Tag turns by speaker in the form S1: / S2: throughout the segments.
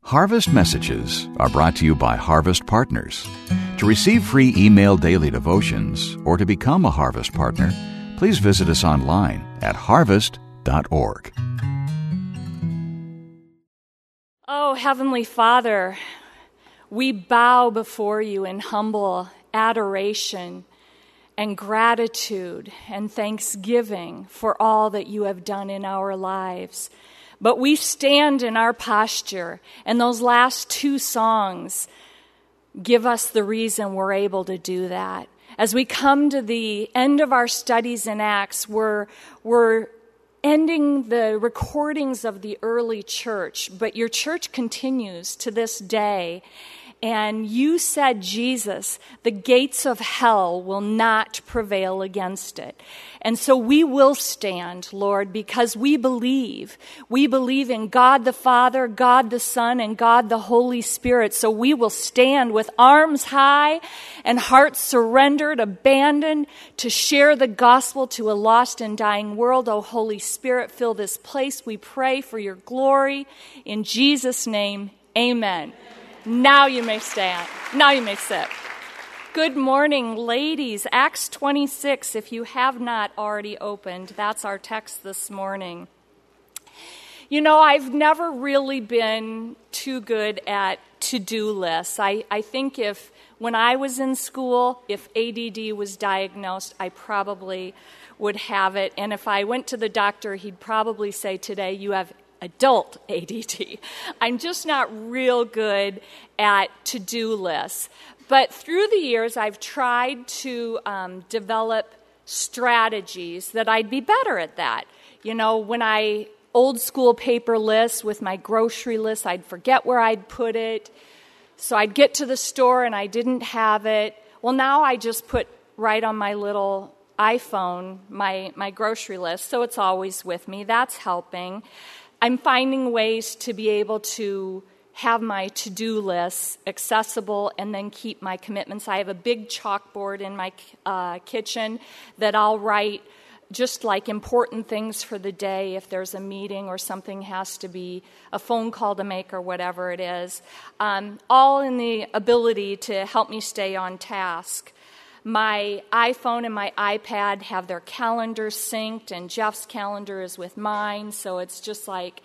S1: Harvest Messages are brought to you by Harvest Partners. To receive free email daily devotions or to become a Harvest Partner, please visit us online at harvest.org.
S2: Oh, Heavenly Father, we bow before you in humble adoration and gratitude and thanksgiving for all that you have done in our lives. But we stand in our posture, and those last two songs give us the reason we're able to do that. As we come to the end of our studies in Acts, we're ending the recordings of the early church, but your church continues to this day. And you said, Jesus, the gates of hell will not prevail against it. And so we will stand, Lord, because we believe. We believe in God the Father, God the Son, and God the Holy Spirit. So we will stand with arms high and hearts surrendered, abandoned, to share the gospel to a lost and dying world. Oh, Holy Spirit, fill this place. We pray for your glory. In Jesus' name, amen. Now you may stand. Now you may sit. Good morning, ladies. Acts 26, if you have not already opened, that's our text this morning. You know, I've never really been too good at to-do lists. I think when I was in school, if ADD was diagnosed, I probably would have it. And if I went to the doctor, he'd probably say, today you have adult ADD. I'm just not real good at to-do lists. But through the years, I've tried to develop strategies that I'd be better at that. You know, when old school paper lists with my grocery list, I'd forget where I'd put it. So I'd get to the store and I didn't have it. Well, now I just put right on my little iPhone my grocery list, so it's always with me. That's helping. I'm finding ways to be able to have my to-do lists accessible and then keep my commitments. I have a big chalkboard in my kitchen that I'll write just like important things for the day if there's a meeting or something has to be a phone call to make or whatever it is, all in the ability to help me stay on task. My iPhone and my iPad have their calendars synced, and Jeff's calendar is with mine, so it's just like,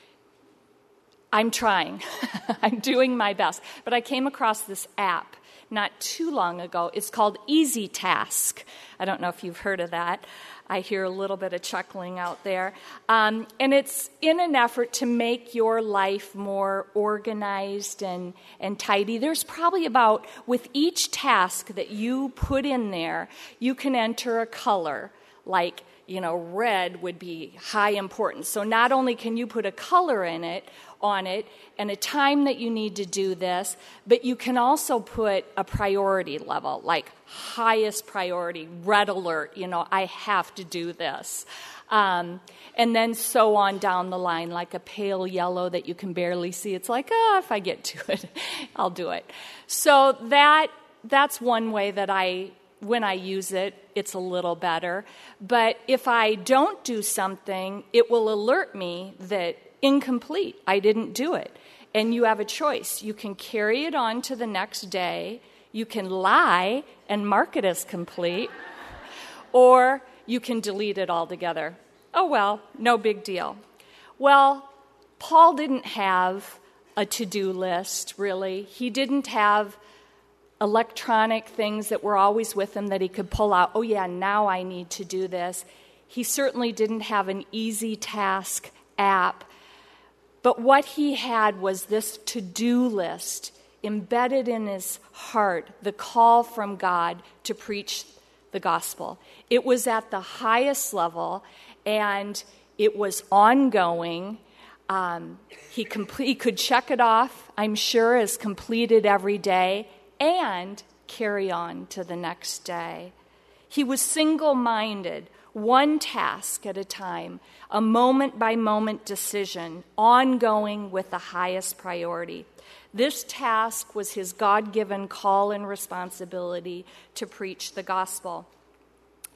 S2: I'm trying. I'm doing my best. But I came across this app not too long ago. It's called Easy Task. I don't know if you've heard of that. I hear a little bit of chuckling out there. And it's in an effort to make your life more organized and tidy. There's probably with each task that you put in there, you can enter a color. Like, you know, red would be high importance. So not only can you put a color on it and a time that you need to do this, but you can also put a priority level, like highest priority, red alert, you know, I have to do this. And then so on down the line, like a pale yellow that you can barely see. It's like, if I get to it, I'll do it. So that's one way that when I use it, it's a little better. But if I don't do something, it will alert me that incomplete, I didn't do it. And you have a choice. You can carry it on to the next day, you can lie and mark it as complete, or you can delete it altogether. Oh well, no big deal. Well, Paul didn't have a to-do list, really. He didn't have electronic things that were always with him that he could pull out. Oh yeah, now I need to do this. He certainly didn't have an Easy Task app. But what he had was this to-do list embedded in his heart, the call from God to preach the gospel. It was at the highest level, and it was ongoing. He could check it off, I'm sure, as completed every day, and carry on to the next day. He was single-minded, one task at a time, a moment-by-moment decision, ongoing with the highest priority. This task was his God-given call and responsibility to preach the gospel.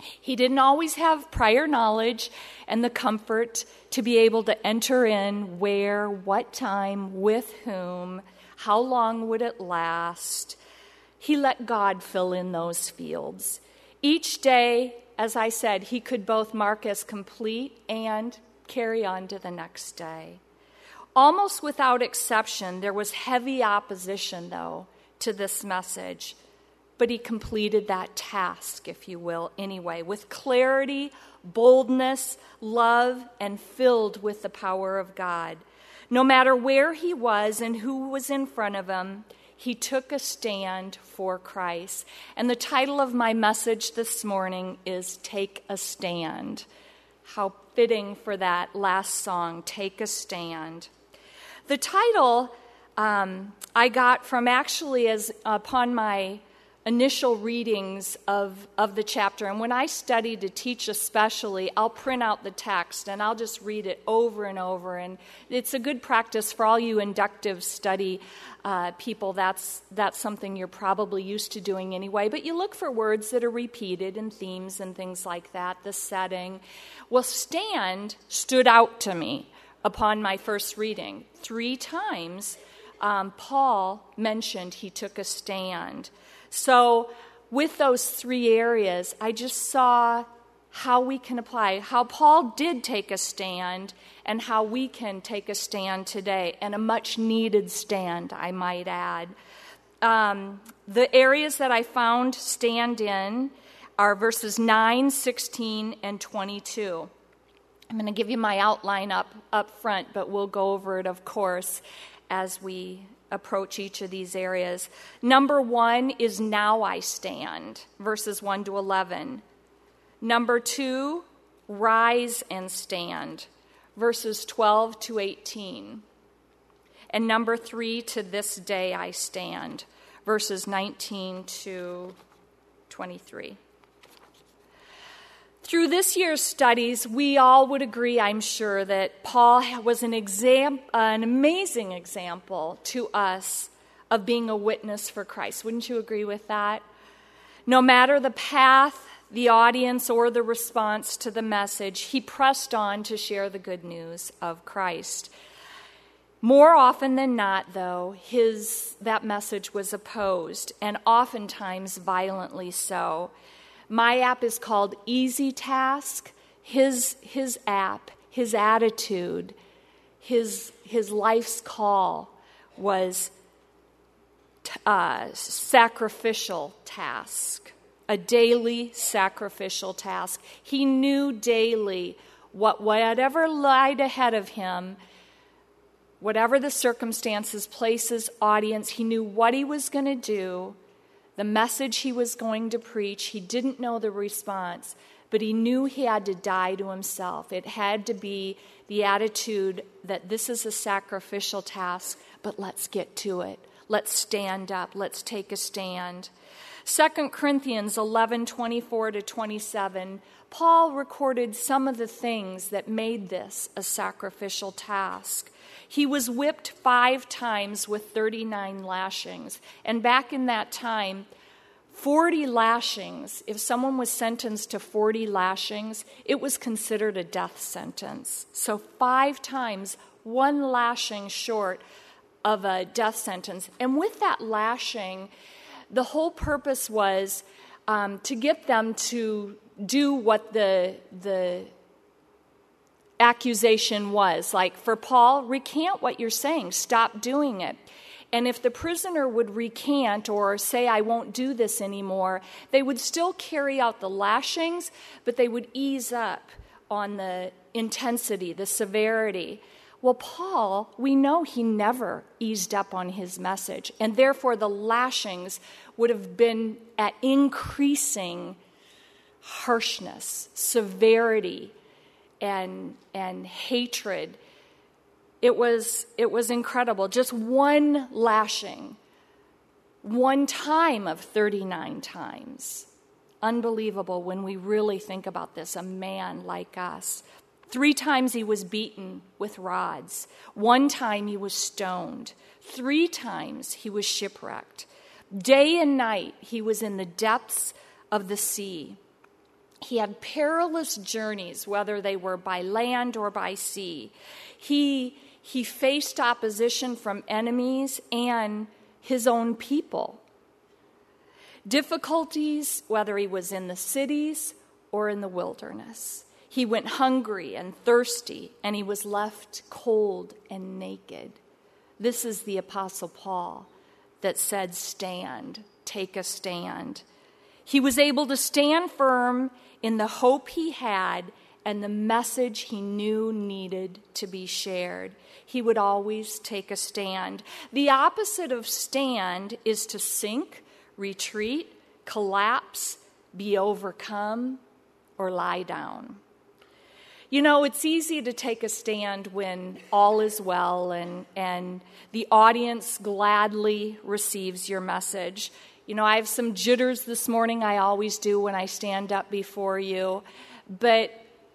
S2: He didn't always have prior knowledge and the comfort to be able to enter in where, what time, with whom, how long would it last. He let God fill in those fields. Each day, as I said, he could both mark as complete and carry on to the next day. Almost without exception, there was heavy opposition, though, to this message. But he completed that task, if you will, anyway, with clarity, boldness, love, and filled with the power of God. No matter where he was and who was in front of him, he took a stand for Christ. And the title of my message this morning is Take a Stand. How fitting for that last song, Take a Stand. The title I got from actually as upon my initial readings of the chapter. And when I study to teach especially, I'll print out the text and I'll just read it over and over. And it's a good practice for all you inductive study people. That's something you're probably used to doing anyway. But you look for words that are repeated and themes and things like that, the setting. Well, stand stood out to me upon my first reading. 3 times Paul mentioned he took a stand. So with those 3 areas, I just saw how we can apply, how Paul did take a stand and how we can take a stand today, and a much-needed stand, I might add. The areas that I found stand in are verses 9, 16, and 22. I'm going to give you my outline up front, but we'll go over it, of course, as we approach each of these areas. Number 1 is Now I Stand, verses 1 to 11. Number 2, Rise and Stand, verses 12 to 18. And number 3, To This Day I Stand, verses 19 to 23. Through this year's studies, we all would agree, I'm sure, that Paul was an amazing example to us of being a witness for Christ. Wouldn't you agree with that? No matter the path, the audience, or the response to the message, he pressed on to share the good news of Christ. More often than not, though, that message was opposed, and oftentimes violently so. My app is called Easy Task. His app, his attitude, his life's call was sacrificial task, a daily sacrificial task. He knew daily whatever lied ahead of him, whatever the circumstances, places, audience, he knew what he was going to do, the message he was going to preach. He didn't know the response, but he knew he had to die to himself. It had to be the attitude that this is a sacrificial task, but let's get to it. Let's stand up. Let's take a stand. 2 Corinthians 11:24 to 27, Paul recorded some of the things that made this a sacrificial task. He was whipped 5 times with 39 lashings. And back in that time, 40 lashings, if someone was sentenced to 40 lashings, it was considered a death sentence. So 5 times, 1 lashing short of a death sentence. And with that lashing, the whole purpose was to get them to do what the accusation was. Like for Paul, recant what you're saying. Stop doing it. And if the prisoner would recant or say, I won't do this anymore, they would still carry out the lashings, but they would ease up on the intensity, the severity. Well, Paul, we know he never eased up on his message, and therefore the lashings would have been at increasing harshness, severity, and hatred. It was incredible. Just 1 lashing, 1 time of 39 times. Unbelievable when we really think about this, a man like us. 3 times he was beaten with rods. 1 time he was stoned. 3 times he was shipwrecked. Day and night he was in the depths of the sea. He had perilous journeys, whether they were by land or by sea. He faced opposition from enemies and his own people. Difficulties, whether he was in the cities or in the wilderness. He went hungry and thirsty, and he was left cold and naked. This is the Apostle Paul that said, stand, take a stand. He was able to stand firm in the hope he had and the message he knew needed to be shared. He would always take a stand. The opposite of stand is to sink, retreat, collapse, be overcome, or lie down. You know, it's easy to take a stand when all is well and the audience gladly receives your message. You know, I have some jitters this morning. I always do when I stand up before you. But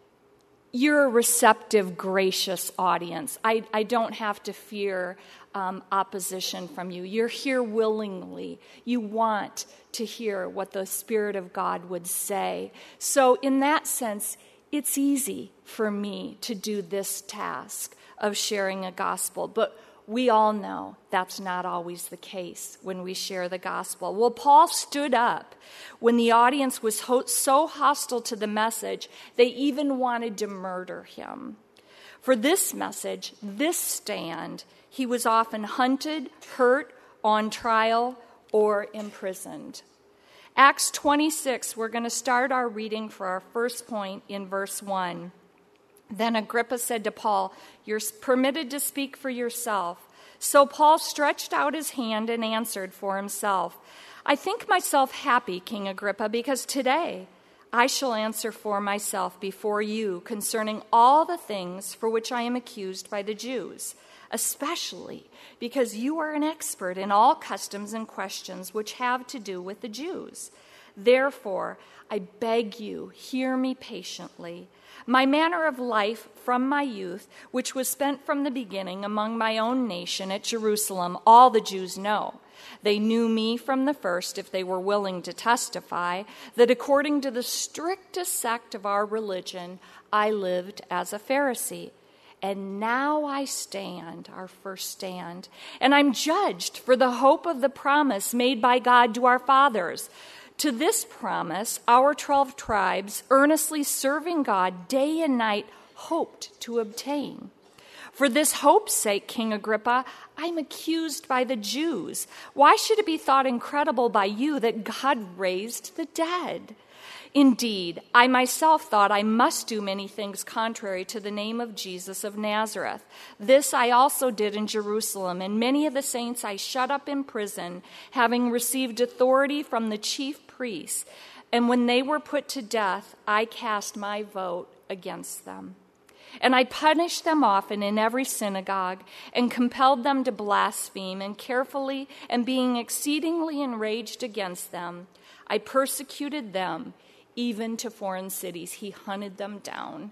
S2: you're a receptive, gracious audience. I don't have to fear opposition from you. You're here willingly. You want to hear what the Spirit of God would say. So in that sense, it's easy for me to do this task of sharing a gospel. But we all know that's not always the case when we share the gospel. Well, Paul stood up when the audience was so hostile to the message, they even wanted to murder him. For this message, this stand, he was often hunted, hurt, on trial, or imprisoned. Acts 26, we're going to start our reading for our first point in verse 1. Then Agrippa said to Paul, "You're permitted to speak for yourself." So Paul stretched out his hand and answered for himself, "I think myself happy, King Agrippa, because today I shall answer for myself before you concerning all the things for which I am accused by the Jews, especially because you are an expert in all customs and questions which have to do with the Jews. Therefore, I beg you, hear me patiently. My manner of life from my youth, which was spent from the beginning among my own nation at Jerusalem, all the Jews know. They knew me from the first, if they were willing to testify, that according to the strictest sect of our religion, I lived as a Pharisee. And now I stand, our first stand, and I'm judged for the hope of the promise made by God to our fathers. To this promise, our 12 tribes, earnestly serving God day and night, hoped to obtain. For this hope's sake, King Agrippa, I'm accused by the Jews. Why should it be thought incredible by you that God raised the dead? Indeed, I myself thought I must do many things contrary to the name of Jesus of Nazareth. This I also did in Jerusalem, and many of the saints I shut up in prison, having received authority from the chief priests. And when they were put to death, I cast my vote against them. And I punished them often in every synagogue, and compelled them to blaspheme, and carefully, and being exceedingly enraged against them, I persecuted them, even to foreign cities. He hunted them down.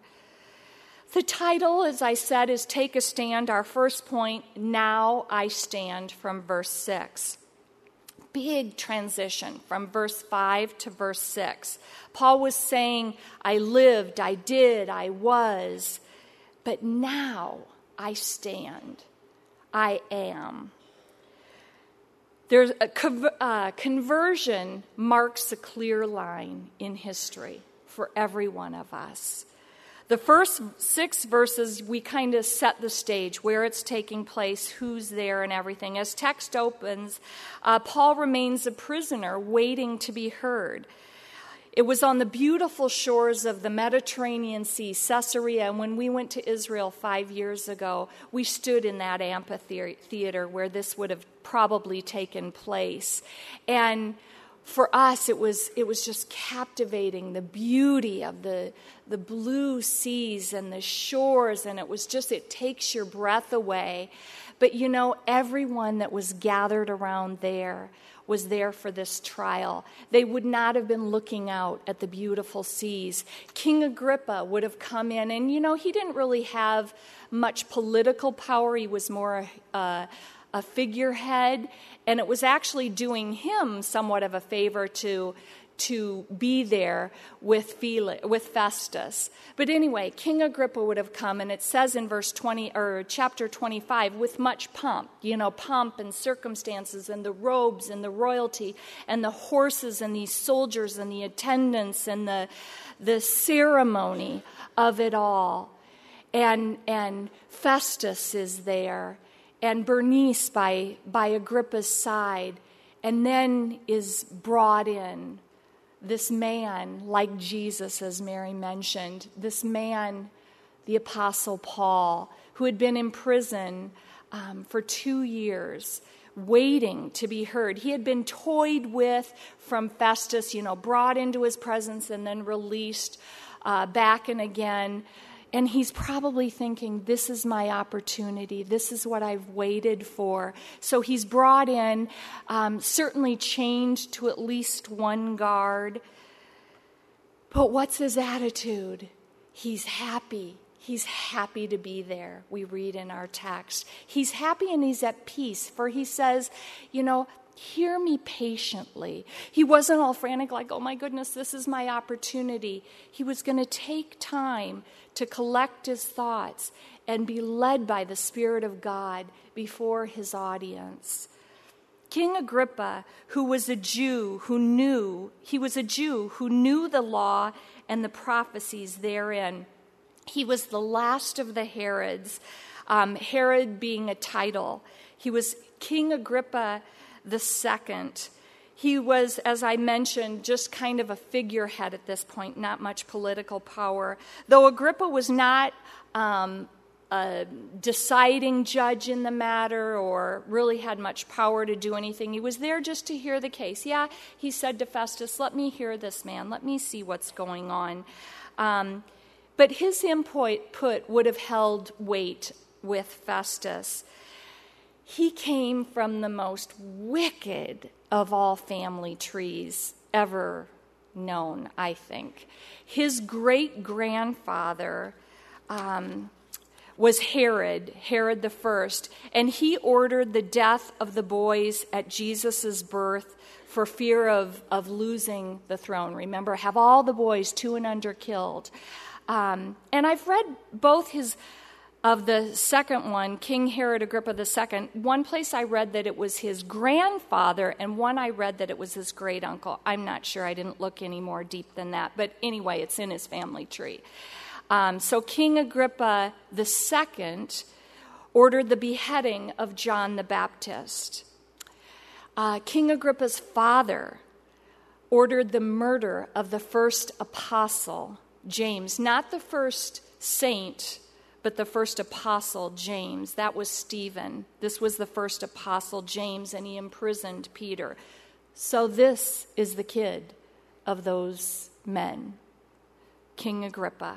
S2: The title, as I said, is Take a Stand. Our first point, Now I Stand, from verse 6. Big transition from verse 5 to verse 6. Paul was saying, I lived, I did, I was, but now I stand. I am. There's a conversion marks a clear line in history for every one of us. The first 6 verses, we kind of set the stage, where it's taking place, who's there, and everything. As text opens, Paul remains a prisoner waiting to be heard. It was on the beautiful shores of the Mediterranean Sea, Caesarea, and when we went to Israel 5 years ago, we stood in that amphitheater where this would have probably taken place. And for us, it was just captivating, the beauty of the blue seas and the shores, and it takes your breath away. But you know, everyone that was gathered around there was there for this trial. They would not have been looking out at the beautiful seas. King Agrippa would have come in, and you know, he didn't really have much political power. He was more a figurehead, and it was actually doing him somewhat of a favor to to be there with Festus. But anyway, King Agrippa would have come, and it says in verse 20 or chapter 25, with much pomp, pomp and circumstances and the robes and the royalty and the horses and these soldiers and the attendants and the ceremony of it all. And Festus is there, and Bernice by Agrippa's side, and then is brought in this man, like Jesus, as Mary mentioned, this man, the Apostle Paul, who had been in prison for 2 years, waiting to be heard. He had been toyed with from Festus, brought into his presence and then released back and again. And he's probably thinking, this is my opportunity. This is what I've waited for. So he's brought in, certainly chained to at least one guard. But what's his attitude? He's happy. He's happy to be there, we read in our text. He's happy and he's at peace, for he says, hear me patiently. He wasn't all frantic like, oh my goodness, this is my opportunity. He was going to take time to collect his thoughts and be led by the Spirit of God before his audience. King Agrippa, who was a Jew who knew the law and the prophecies therein. He was the last of the Herods, Herod being a title. He was King Agrippa II. He was, as I mentioned, just kind of a figurehead at this point, not much political power. Though Agrippa was not a deciding judge in the matter or really had much power to do anything, he was there just to hear the case. Yeah, he said to Festus, let me hear this man. Let me see what's going on. But his input would have held weight with Festus. He came from the most wicked of all family trees ever known, I think. His great-grandfather was Herod I, and he ordered the death of the boys at Jesus' birth for fear of losing the throne. Remember, have all the boys 2 and under killed. And I've read both of the second one, King Herod Agrippa II. One place I read that it was his grandfather, and one I read that it was his great uncle. I'm not sure. I didn't look any more deep than that. But anyway, it's in his family tree. So King Agrippa II ordered the beheading of John the Baptist. King Agrippa's father ordered the murder of the first apostle, James, not the first saint, but the first apostle, James. That was Stephen. This was the first apostle, James, and he imprisoned Peter. So this is the kid of those men, King Agrippa.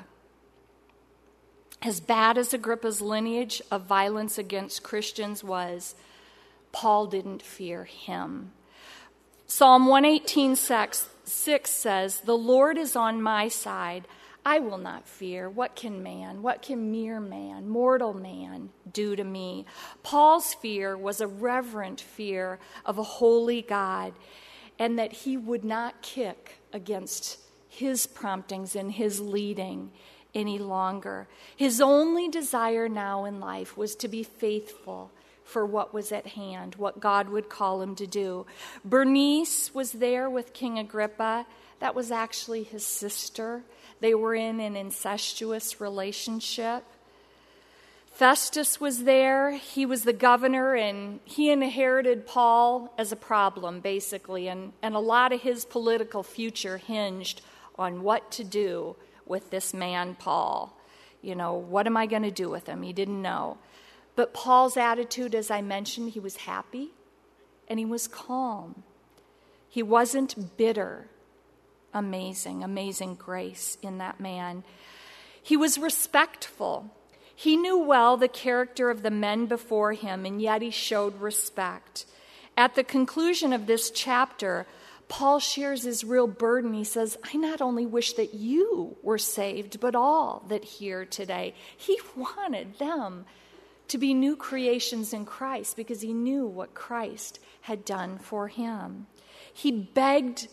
S2: As bad as Agrippa's lineage of violence against Christians was, Paul didn't fear him. Psalm 118:6 says, the Lord is on my side. I will not fear. What can mere man, mortal man, do to me? Paul's fear was a reverent fear of a holy God, and that he would not kick against his promptings and his leading any longer. His only desire now in life was to be faithful for what was at hand, what God would call him to do. Bernice was there with King Agrippa. That was actually his sister. They were in an incestuous relationship. Festus was there. He was the governor, and he inherited Paul as a problem, basically. And a lot of his political future hinged on what to do with this man, Paul. What am I going to do with him? He didn't know. But Paul's attitude, as I mentioned, he was happy and he was calm. He wasn't bitter. Amazing grace in that man. He was respectful. He knew well the character of the men before him, and yet he showed respect. At the conclusion of this chapter, Paul shares his real burden. He says, I not only wish that you were saved, but all that hear today. He wanted them to be new creations in Christ because he knew what Christ had done for him. He begged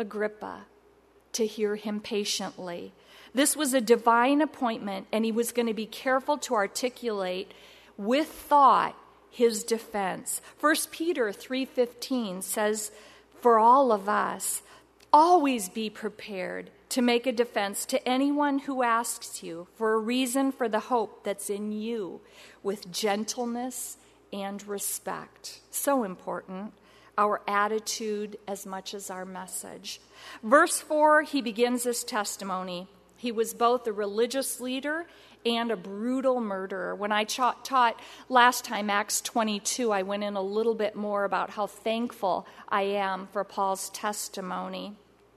S2: Agrippa to hear him patiently. This was a divine appointment, and he was going to be careful to articulate with thought his defense. 1 Peter 3:15 says, for all of us, always be prepared to make a defense to anyone who asks you for a reason for the hope that's in you with gentleness and respect. So important, our attitude as much as our message. Verse 4, he begins his testimony. He was both a religious leader and a brutal murderer. When I taught last time, Acts 22, I went in a little bit more about how thankful I am for Paul's testimony.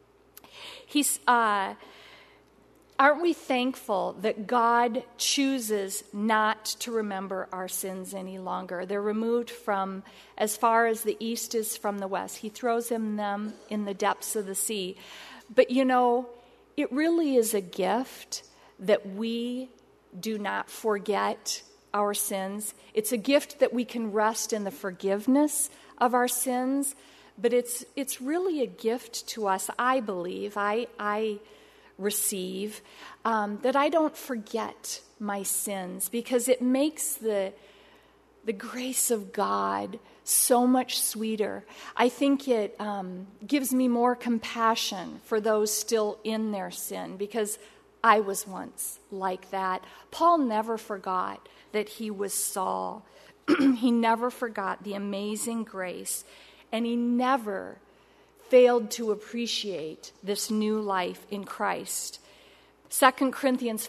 S2: Aren't we thankful that God chooses not to remember our sins any longer? They're removed from as far as the east is from the west. He throws them in the depths of the sea. But it really is a gift that we do not forget our sins. It's a gift that we can rest in the forgiveness of our sins, but it's really a gift to us, I believe, I receive, that I don't forget my sins, because it makes the grace of God so much sweeter. I think it gives me more compassion for those still in their sin, because I was once like that. Paul never forgot that he was Saul. He never forgot the amazing grace, and he never failed to appreciate this new life in Christ. 2 Corinthians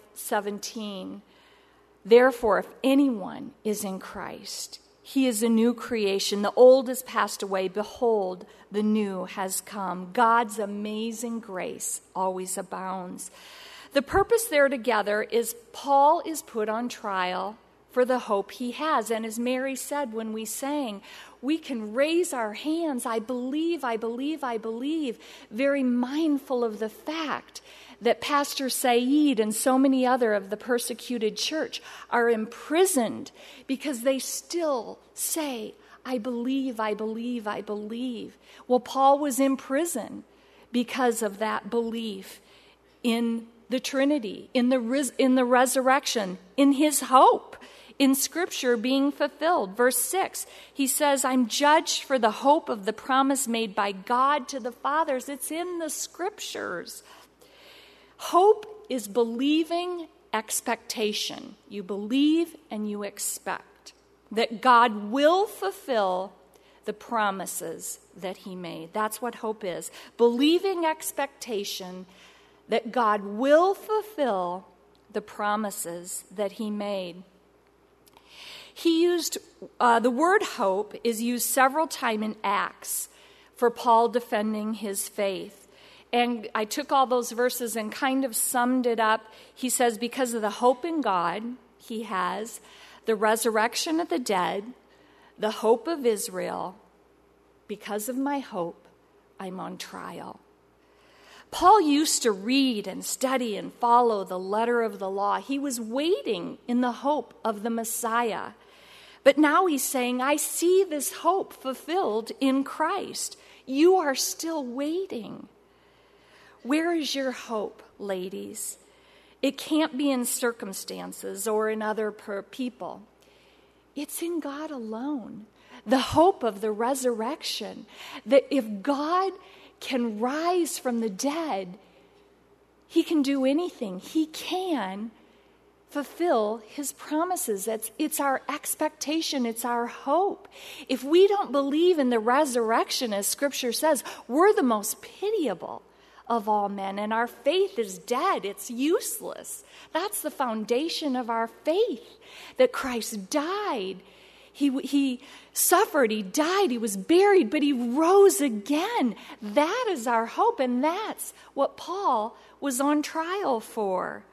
S2: 5:17, therefore, if anyone is in Christ, he is a new creation. The old has passed away. Behold, the new has come. God's amazing grace always abounds. The purpose there together is Paul is put on trial for the hope he has. And as Mary said when we sang, we can raise our hands, I believe, I believe, I believe, very mindful of the fact that Pastor Saeed and so many other of the persecuted church are imprisoned because they still say, I believe, I believe, I believe. Well, Paul was in prison because of that belief in the Trinity, in the resurrection, in his hope, in Scripture being fulfilled. Verse 6, he says, I'm judged for the hope of the promise made by God to the fathers. It's in the Scriptures. Hope is believing expectation. You believe and you expect that God will fulfill the promises that he made. That's what hope is. Believing expectation that God will fulfill the promises that he made. He used, the word hope is used several times in Acts for Paul defending his faith. And I took all those verses and kind of summed it up. He says, because of the hope in God he has, the resurrection of the dead, the hope of Israel, because of my hope, I'm on trial. Paul used to read and study and follow the letter of the law. He was waiting in the hope of the Messiah. But now he's saying, I see this hope fulfilled in Christ. You are still waiting. Where is your hope, ladies? It can't be in circumstances or in other people. It's in God alone. The hope of the resurrection. That if God can rise from the dead, he can do anything. He can fulfill his promises. It's our expectation. It's our hope. If we don't believe in the resurrection, as Scripture says, we're the most pitiable of all men, and our faith is dead. It's useless. That's the foundation of our faith, that Christ died. He suffered, he died, he was buried, but he rose again. That is our hope, and that's what Paul was on trial for.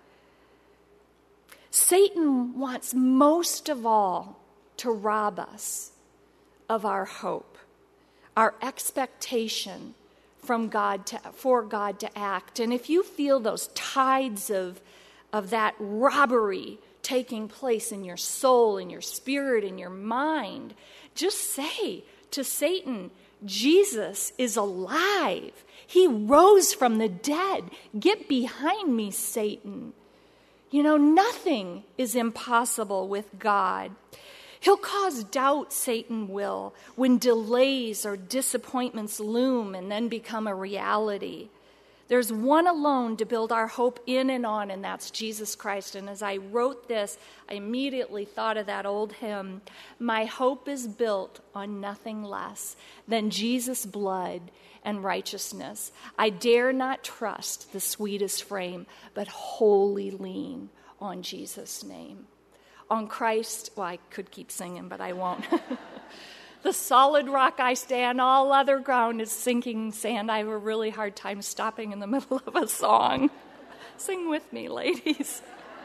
S2: Satan wants most of all to rob us of our hope, our expectation for God to act. And if you feel those tides of that robbery taking place in your soul, in your spirit, in your mind, just say to Satan, Jesus is alive. He rose from the dead. Get behind me, Satan. You know, nothing is impossible with God. He'll cause doubt, Satan will, when delays or disappointments loom and then become a reality. There's one alone to build our hope in and on, and that's Jesus Christ. And as I wrote this, I immediately thought of that old hymn, "My hope is built on nothing less than Jesus' blood and righteousness. I dare not trust the sweetest frame, but wholly lean on Jesus' name." On Christ, well, I could keep singing, but I won't. The solid rock I stand, all other ground is sinking sand. I have a really hard time stopping in the middle of a song. Sing with me, ladies.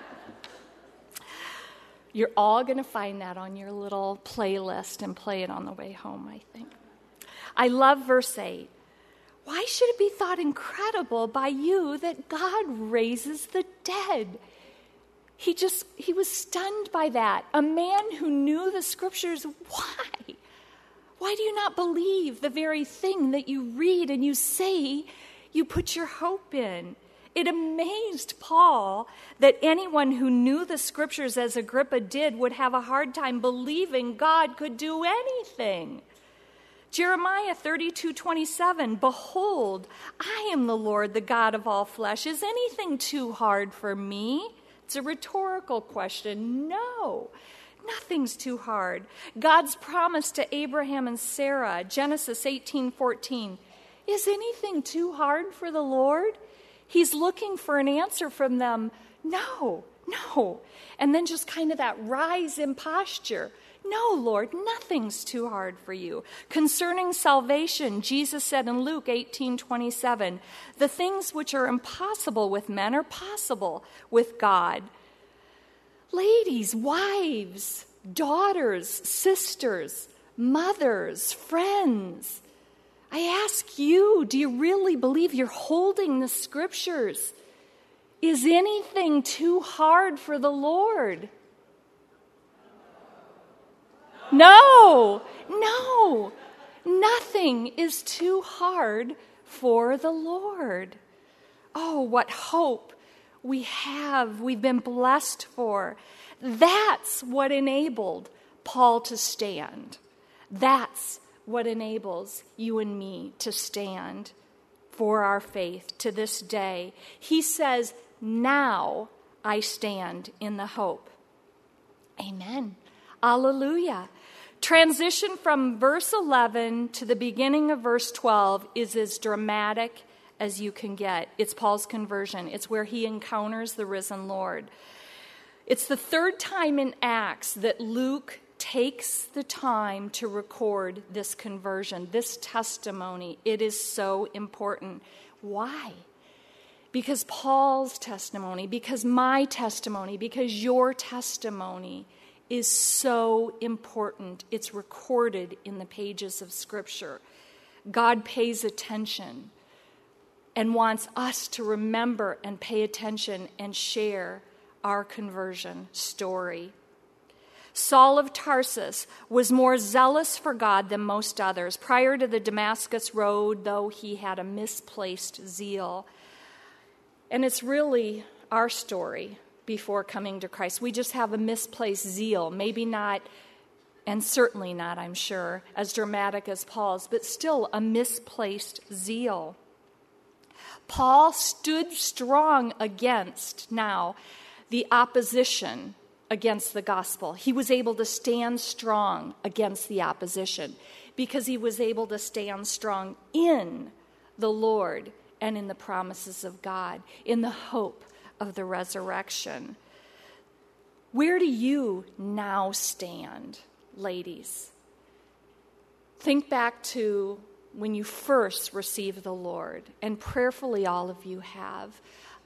S2: You're all going to find that on your little playlist and play it on the way home, I think. I love verse 8. Why should it be thought incredible by you that God raises the dead? He was stunned by that. A man who knew the scriptures, why? Why do you not believe the very thing that you read and you say you put your hope in? It amazed Paul that anyone who knew the scriptures as Agrippa did would have a hard time believing God could do anything. Jeremiah 32:27, "Behold, I am the Lord, the God of all flesh. Is anything too hard for me?" It's a rhetorical question. No, nothing's too hard. God's promise to Abraham and Sarah, Genesis 18:14. Is anything too hard for the Lord? He's looking for an answer from them. No. And then just kind of that rise in posture. No, Lord, nothing's too hard for you. Concerning salvation, Jesus said in Luke 18:27, "The things which are impossible with men are possible with God." Ladies, wives, daughters, sisters, mothers, friends, I ask you, do you really believe you're holding the scriptures? Is anything too hard for the Lord? No, nothing is too hard for the Lord. Oh, what hope we have, we've been blessed for. That's what enabled Paul to stand. That's what enables you and me to stand for our faith to this day. He says, "Now I stand in the hope." Amen. Alleluia. Transition from verse 11 to the beginning of verse 12 is as dramatic as you can get. It's Paul's conversion. It's where he encounters the risen Lord. It's the third time in Acts that Luke takes the time to record this conversion, this testimony. It is so important. Why? Because Paul's testimony, because my testimony, because your testimony is so important. It's recorded in the pages of Scripture. God pays attention and wants us to remember and pay attention and share our conversion story. Saul of Tarsus was more zealous for God than most others. Prior to the Damascus road, though, he had a misplaced zeal. And it's really our story. Before coming to Christ, we just have a misplaced zeal, maybe not, and certainly not, I'm sure, as dramatic as Paul's, but still a misplaced zeal. Paul stood strong against now the opposition against the gospel. He was able to stand strong against the opposition because he was able to stand strong in the Lord and in the promises of God, in the hope of the resurrection. Where do you now stand, ladies? Think back to when you first received the Lord, and prayerfully all of you have.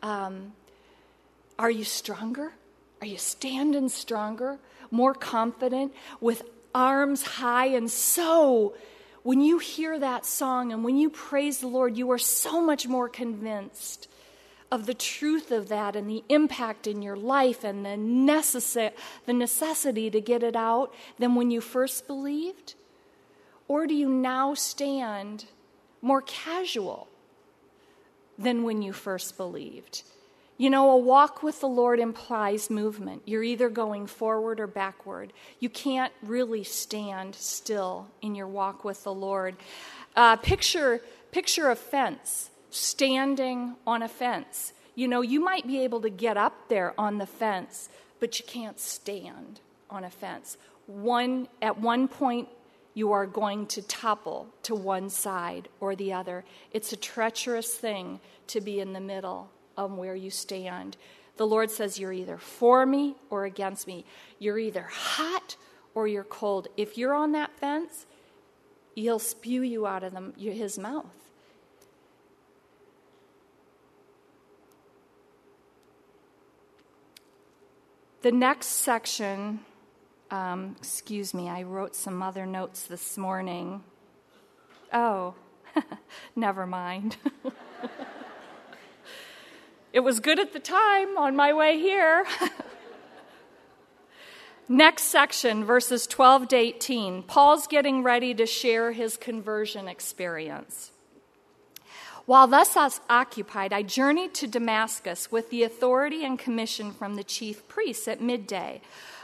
S2: Are you stronger? Are you standing stronger, more confident, with arms high? And so when you hear that song and when you praise the Lord, you are so much more convinced of the truth of that and the impact in your life and the necessity to get it out than when you first believed? Or do you now stand more casual than when you first believed? You know, a walk with the Lord implies movement. You're either going forward or backward. You can't really stand still in your walk with the Lord. Picture a fence, standing on a fence. You know, you might be able to get up there on the fence, but you can't stand on a fence. At one point, you are going to topple to one side or the other. It's a treacherous thing to be in the middle of where you stand. The Lord says you're either for me or against me. You're either hot or you're cold. If you're on that fence, He'll spew you out of His mouth. The next section, I wrote some other notes this morning. Oh, never mind. It was good at the time on my way here. Next section, verses 12 to 18. Paul's getting ready to share his conversion experience. While thus occupied, I journeyed to Damascus with the authority and commission from the chief priests at midday.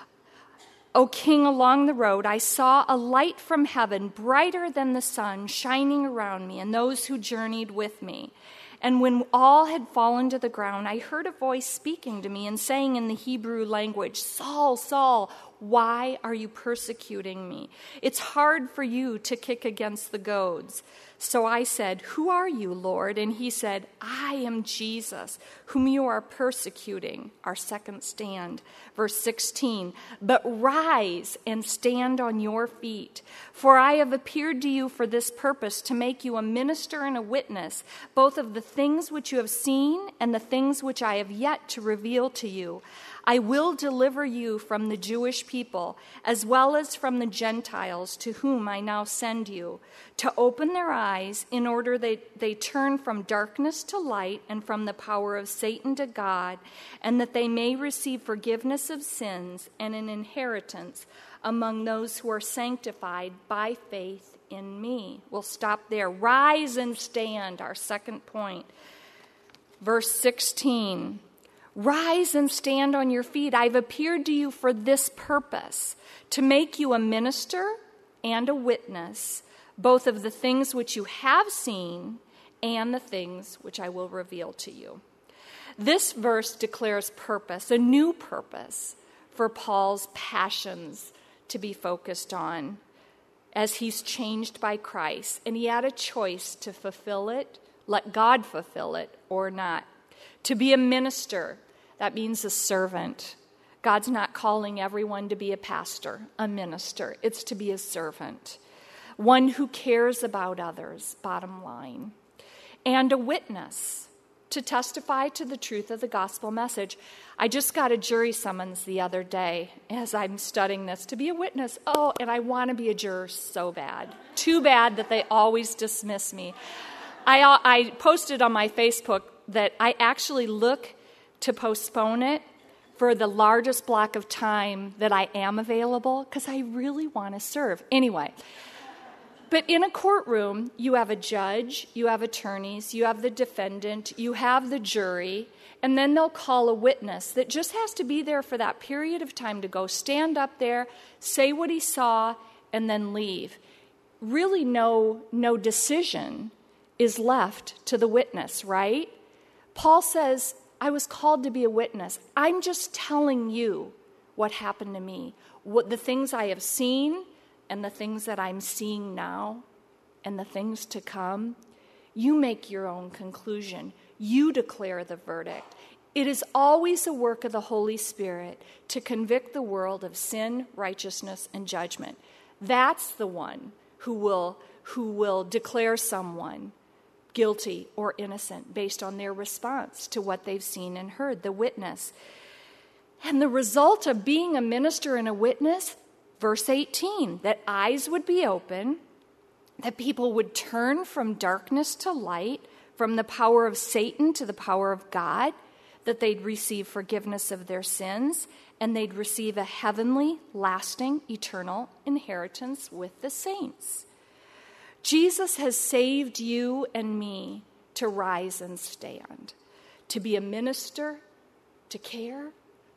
S2: O king, along the road, I saw a light from heaven, brighter than the sun, shining around me and those who journeyed with me. And when all had fallen to the ground, I heard a voice speaking to me and saying in the Hebrew language, Saul, Saul, why are you persecuting me? It's hard for you to kick against the goads. So I said, Who are you, Lord? And he said, I am Jesus, whom you are persecuting. Our second stand. Verse 16, But rise and stand on your feet, for I have appeared to you for this purpose, to make you a minister and a witness, both of the things which you have seen and the things which I have yet to reveal to you. I will deliver you from the Jewish people, as well as from the Gentiles to whom I now send you, to open their eyes in order they turn from darkness to light and from the power of Satan to God, and that they may receive forgiveness of sins and an inheritance among those who are sanctified by faith in me. We'll stop there. Rise and stand, our second point. Verse 16. Rise and stand on your feet. I've appeared to you for this purpose, to make you a minister and a witness, both of the things which you have seen and the things which I will reveal to you. This verse declares purpose, a new purpose for Paul's passions to be focused on as he's changed by Christ. And he had a choice to fulfill it, let God fulfill it, or not. To be a minister, that means a servant. God's not calling everyone to be a pastor, a minister. It's to be a servant, one who cares about others, bottom line. And a witness, to testify to the truth of the gospel message. I just got a jury summons the other day as I'm studying this, to be a witness. Oh, and I want to be a juror so bad. Too bad that they always dismiss me. I posted on my Facebook that I actually look to postpone it for the largest block of time that I am available, because I really want to serve. Anyway, but in a courtroom, you have a judge, you have attorneys, you have the defendant, you have the jury, and then they'll call a witness that just has to be there for that period of time to go stand up there, say what he saw, and then leave. Really no decision is left to the witness, right? Paul says, I was called to be a witness. I'm just telling you what happened to me, what the things I have seen and the things that I'm seeing now and the things to come. You make your own conclusion. You declare the verdict. It is always a work of the Holy Spirit to convict the world of sin, righteousness, and judgment. That's the one who will declare someone guilty or innocent based on their response to what they've seen and heard, the witness. And the result of being a minister and a witness, verse 18, that eyes would be open, that people would turn from darkness to light, from the power of Satan to the power of God, that they'd receive forgiveness of their sins, and they'd receive a heavenly, lasting, eternal inheritance with the saints. Jesus has saved you and me to rise and stand, to be a minister, to care,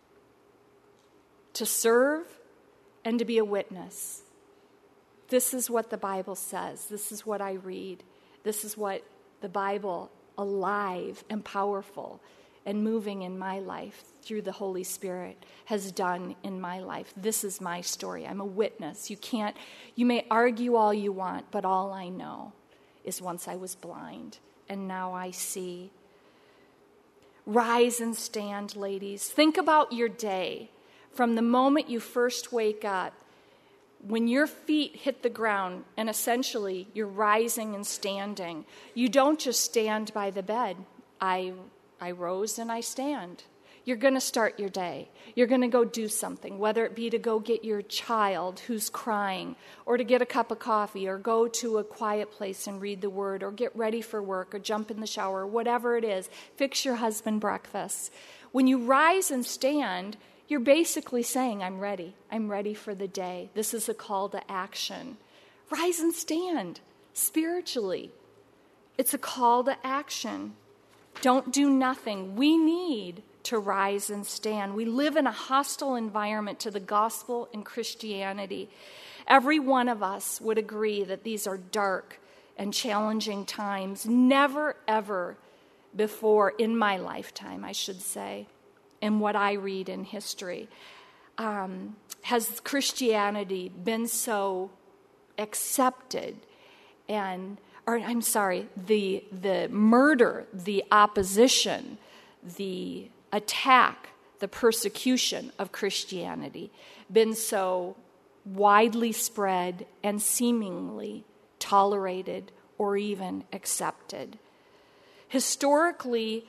S2: to serve, and to be a witness. This is what the Bible says. This is what I read. This is what the Bible, alive and powerful and moving in my life through the Holy Spirit, has done in my life. This is my story. I'm a witness. You may argue all you want, but all I know is once I was blind and now I see. Rise and stand, ladies. Think about your day from the moment you first wake up. When your feet hit the ground and essentially you're rising and standing, you don't just stand by the bed. I rose and I stand. You're going to start your day. You're going to go do something, whether it be to go get your child who's crying, or to get a cup of coffee, or go to a quiet place and read the word, or get ready for work, or jump in the shower, whatever it is. Fix your husband breakfast. When you rise and stand, you're basically saying, I'm ready. I'm ready for the day. This is a call to action. Rise and stand spiritually. It's a call to action. Don't do nothing. We need to rise and stand. We live in a hostile environment to the gospel and Christianity. Every one of us would agree that these are dark and challenging times. Never, ever before in my lifetime, I should say, in what I read in history, has Christianity been so accepted the murder, the opposition, the attack, the persecution of Christianity been so widely spread and seemingly tolerated or even accepted. Historically,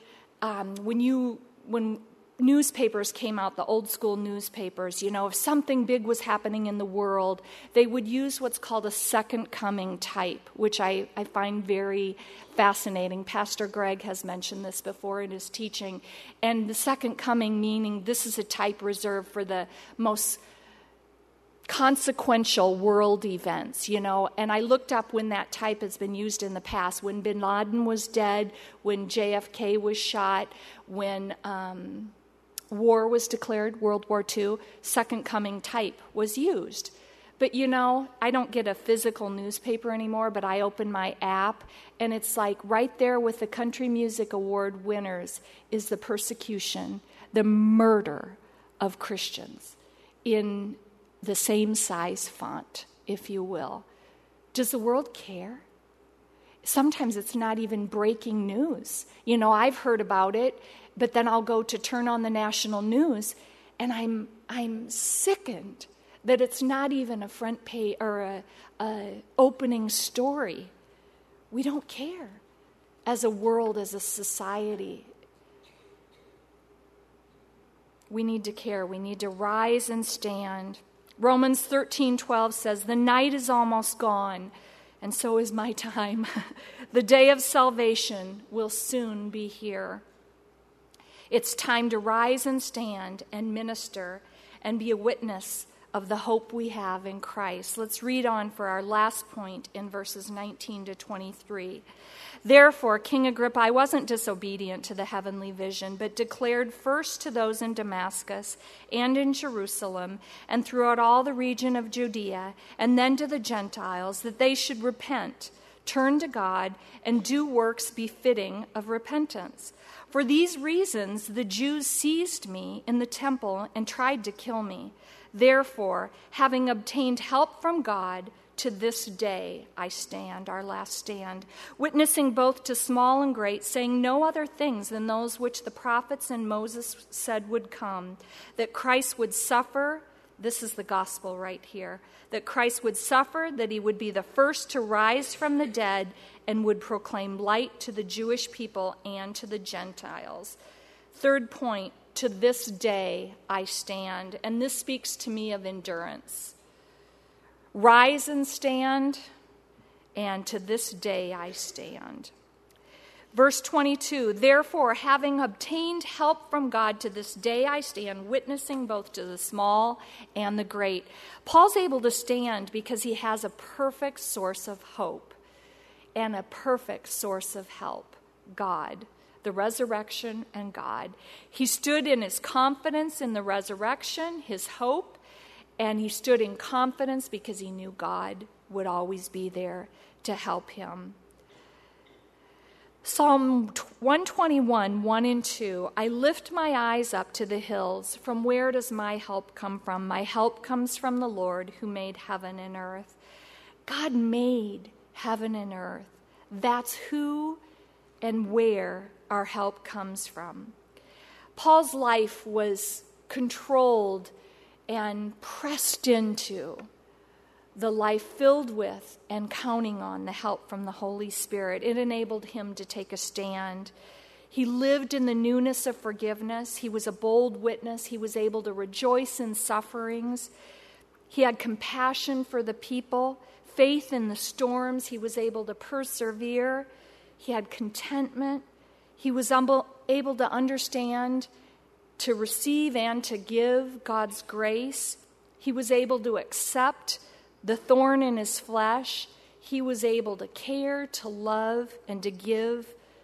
S2: when newspapers came out, the old school newspapers, if something big was happening in the world, they would use what's called a second coming type, which I find very fascinating. Pastor Greg has mentioned this before in his teaching. And the second coming meaning this is a type reserved for the most consequential world events, and I looked up when that type has been used in the past, when bin Laden was dead, when JFK was shot, when war was declared, World War II, second coming type was used. But I don't get a physical newspaper anymore, but I open my app, and it's like right there with the Country Music Award winners is the persecution, the murder of Christians in the same size font, if you will. Does the world care? Sometimes it's not even breaking news. I've heard about it, but then I'll go to turn on the national news, and I'm sickened that it's not even a front page or a opening story. We don't care as a world, as a society. We need to care. We need to rise and stand. Romans 13:12 says, "The night is almost gone, and so is my time. The day of salvation will soon be here." It's time to rise and stand and minister and be a witness of the hope we have in Christ. Let's read on for our last point in verses 19 to 23. "Therefore, King Agrippa, I wasn't disobedient to the heavenly vision, but declared first to those in Damascus and in Jerusalem and throughout all the region of Judea, and then to the Gentiles, that they should repent, turn to God, and do works befitting of repentance. For these reasons the Jews seized me in the temple and tried to kill me. Therefore, having obtained help from God, to this day I stand," our last stand, "witnessing both to small and great, saying no other things than those which the prophets and Moses said would come, that Christ would suffer," this is the gospel right here, "that Christ would suffer, that he would be the first to rise from the dead, and would proclaim light to the Jewish people and to the Gentiles." Third point, to this day I stand, and this speaks to me of endurance. Rise and stand, and to this day I stand. Verse 22, "Therefore, having obtained help from God, to this day I stand, witnessing both to the small and the great." Paul's able to stand because he has a perfect source of hope. and a perfect source of help, God, the resurrection and God. He stood in his confidence in the resurrection, his hope, and he stood in confidence because he knew God would always be there to help him. Psalm 121, 1 and 2, I lift my eyes up to the hills. From where does my help come from? My help comes from the Lord who made heaven and earth. God made heaven and earth. That's who and where our help comes from. Paul's life was controlled and pressed into the life filled with and counting on the help from the Holy Spirit. It enabled him to take a stand. He lived in the newness of forgiveness. He was a bold witness. He was able to rejoice in sufferings. He had compassion for the people, faith in the storms. He was able to persevere. He had contentment. He was able to understand, to receive and to give God's grace. He was able to accept the thorn in his flesh. He was able to care, to love, and to give.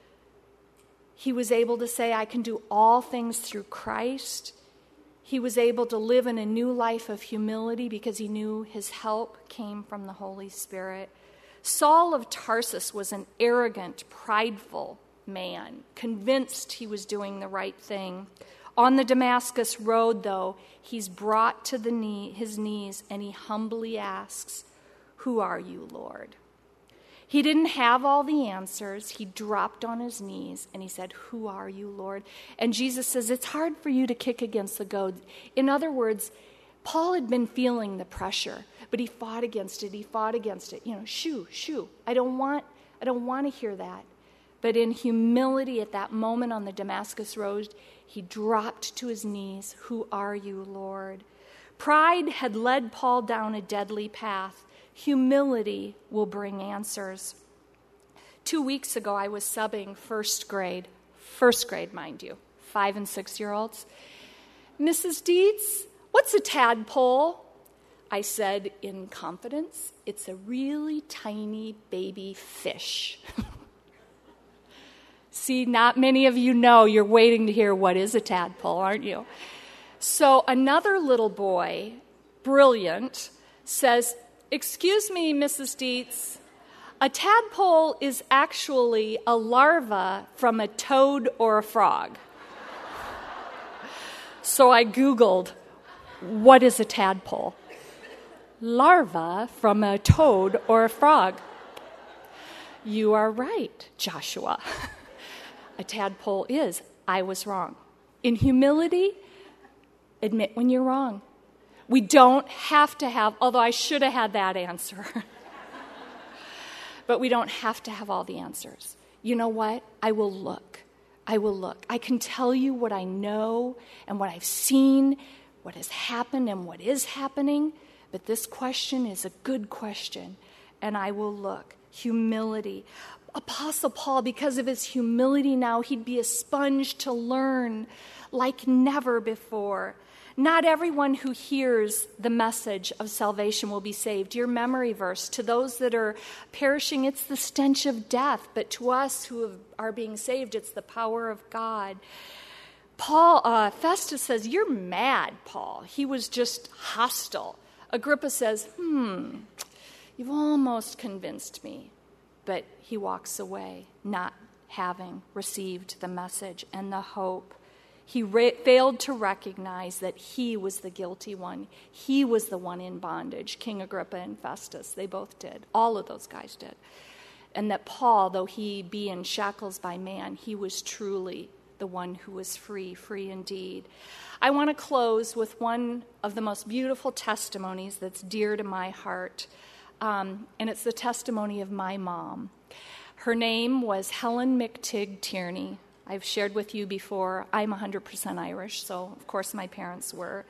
S2: He was able to say, I can do all things through Christ. He was able to live in a new life of humility because he knew his help came from the Holy Spirit. Saul of Tarsus was an arrogant, prideful man, convinced he was doing the right thing. On the Damascus road, though, he's brought to his knees, and he humbly asks, who are you, Lord? He didn't have all the answers. He dropped on his knees, and he said, who are you, Lord? And Jesus says, it's hard for you to kick against the goads. In other words, Paul had been feeling the pressure, but he fought against it. He fought against it. Shoo. I don't want to hear that. But in humility at that moment on the Damascus road, he dropped to his knees. Who are you, Lord? Pride had led Paul down a deadly path. Humility will bring answers. 2 weeks ago, I was subbing first grade, mind you, 5 and 6 year olds. Mrs. Dietz, what's a tadpole? I said in confidence, it's a really tiny baby fish. See, not many of you know. You're waiting to hear what is a tadpole, aren't you? So another little boy, brilliant, says, excuse me, Mrs. Dietz, a tadpole is actually a larva from a toad or a frog. So I Googled, what is a tadpole? Larva from a toad or a frog. You are right, Joshua. A tadpole is. I was wrong. In humility, admit when you're wrong. We don't have to have, although I should have had that answer. But we don't have to have all the answers. You know what? I will look. I can tell you what I know and what I've seen, what has happened and what is happening. But this question is a good question, and I will look. Humility. Apostle Paul, because of his humility now, he'd be a sponge to learn like never before. Not everyone who hears the message of salvation will be saved. Your memory verse, to those that are perishing, it's the stench of death. But to us who are being saved, it's the power of God. Festus says, you're mad, Paul. He was just hostile. Agrippa says, you've almost convinced me. But he walks away, not having received the message and the hope. He failed to recognize that he was the guilty one. He was the one in bondage. King Agrippa and Festus, they both did. All of those guys did. And that Paul, though he be in shackles by man, he was truly the one who was free indeed. I want to close with one of the most beautiful testimonies that's dear to my heart. And it's the testimony of my mom. Her name was Helen McTigg Tierney. I've shared with you before, I'm 100% Irish, so of course my parents were.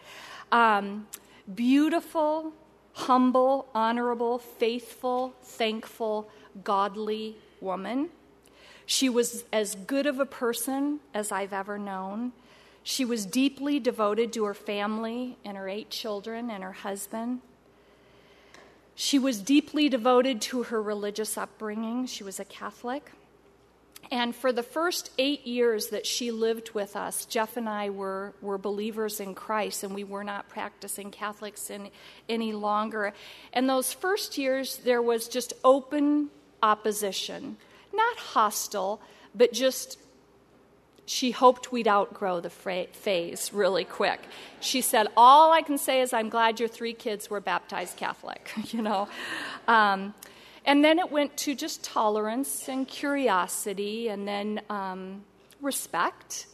S2: Beautiful, humble, honorable, faithful, thankful, godly woman. She was as good of a person as I've ever known. She was deeply devoted to her family and her 8 children and her husband. She was deeply devoted to her religious upbringing. She was a Catholic. And for the first 8 years that she lived with us, Jeff and I were believers in Christ, and we were not practicing Catholics any longer. And those first years, there was just open opposition. Not hostile, but just she hoped we'd outgrow the phase really quick. She said, all I can say is I'm glad your 3 kids were baptized Catholic, you know. And then it went to just tolerance and curiosity and then respect.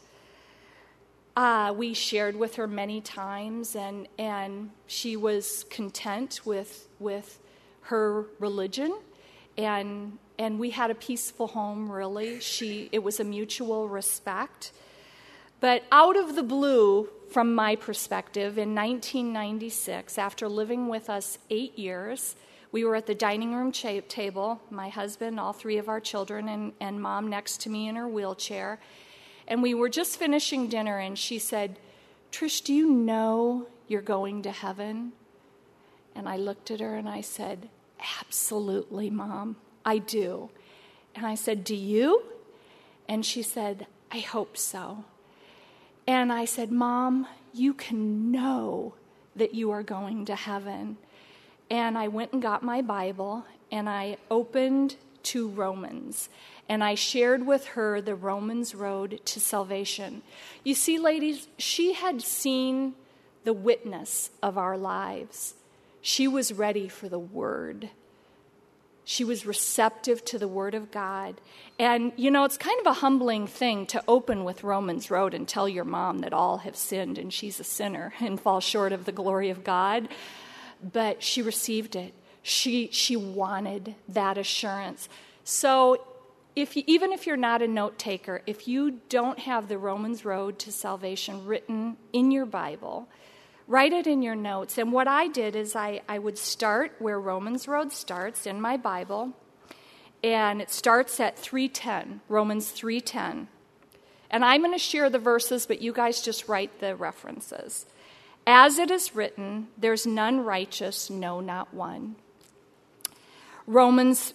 S2: We shared with her many times, and she was content with her religion. And we had a peaceful home, really. It was a mutual respect. But out of the blue, from my perspective, in 1996, after living with us 8 years, we were at the dining room table, my husband, all 3 of our children, and Mom next to me in her wheelchair. And we were just finishing dinner, and she said, Trish, do you know you're going to heaven? And I looked at her and I said, absolutely, Mom, I do. And I said, do you? And she said, I hope so. And I said, Mom, you can know that you are going to heaven. And I went and got my Bible, and I opened to Romans, and I shared with her the Romans road to salvation. You see, ladies, she had seen the witness of our lives. She was ready for the Word. She was receptive to the Word of God. And, you know, it's kind of a humbling thing to open with Romans road and tell your mom that all have sinned and she's a sinner and fall short of the glory of God. But she received it. She wanted that assurance. So even if you're not a note taker, if you don't have the Romans road to salvation written in your Bible, write it in your notes. And what I did is I would start where Romans road starts in my Bible, and it starts at 3:10, Romans 3:10. And I'm going to share the verses, but you guys just write the references. As it is written, there's none righteous, no, not one. Romans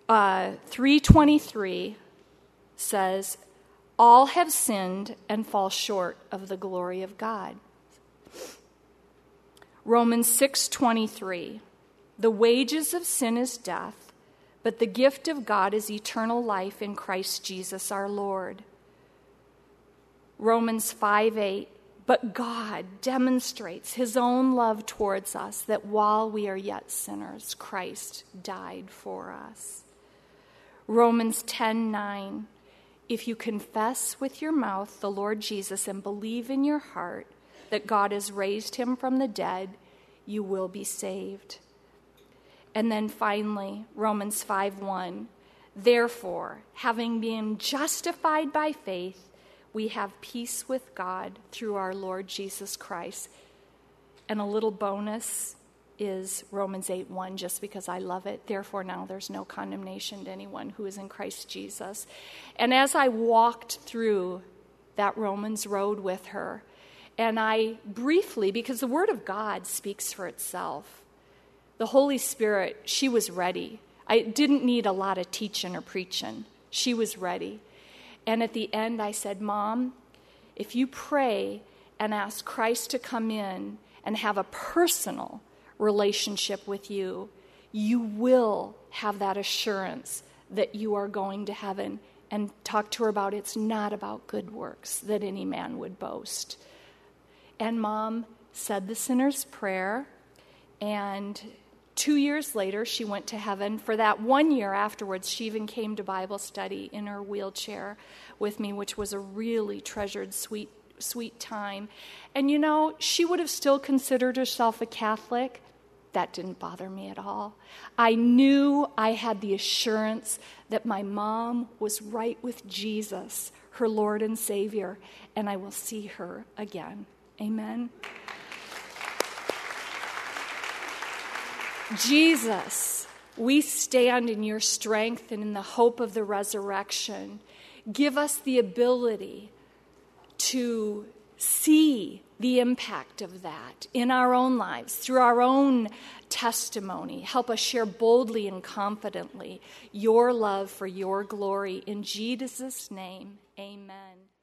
S2: 3:23 says, all have sinned and fall short of the glory of God. Romans 6:23, the wages of sin is death, but the gift of God is eternal life in Christ Jesus our Lord. Romans 5:8, but God demonstrates his own love towards us, that while we are yet sinners, Christ died for us. Romans 10:9, if you confess with your mouth the Lord Jesus and believe in your heart that God has raised him from the dead, you will be saved. And then finally, Romans 5:1, therefore, having been justified by faith, we have peace with God through our Lord Jesus Christ. And a little bonus is Romans 8:1, just because I love it. Therefore, now there's no condemnation to anyone who is in Christ Jesus. And as I walked through that Romans road with her, and I briefly, because the Word of God speaks for itself, the Holy Spirit, she was ready. I didn't need a lot of teaching or preaching. She was ready. And at the end, I said, Mom, if you pray and ask Christ to come in and have a personal relationship with you, you will have that assurance that you are going to heaven. And talk to her about it's not about good works that any man would boast. And Mom said the sinner's prayer, and 2 years later, she went to heaven. For that 1 year afterwards, she even came to Bible study in her wheelchair with me, which was a really treasured, sweet time. And you know, she would have still considered herself a Catholic. That didn't bother me at all. I knew I had the assurance that my mom was right with Jesus, her Lord and Savior, and I will see her again. Amen. Jesus, we stand in your strength and in the hope of the resurrection. Give us the ability to see the impact of that in our own lives, through our own testimony. Help us share boldly and confidently your love for your glory. In Jesus' name, amen.